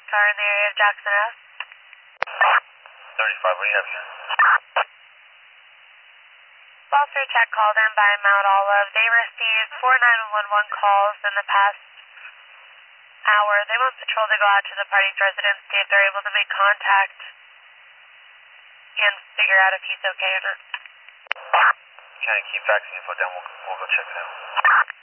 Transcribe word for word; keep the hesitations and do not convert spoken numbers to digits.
car in the area of Jackson Ave. thirty-five, what do you have here? Foster check called in by Mount Olive. They received four nine one one calls in the past hour. They want patrol to go out to the party's residence, see if they're able to make contact and figure out if he's okay or not. Okay, keep faxing info down. We'll, we'll go check it out.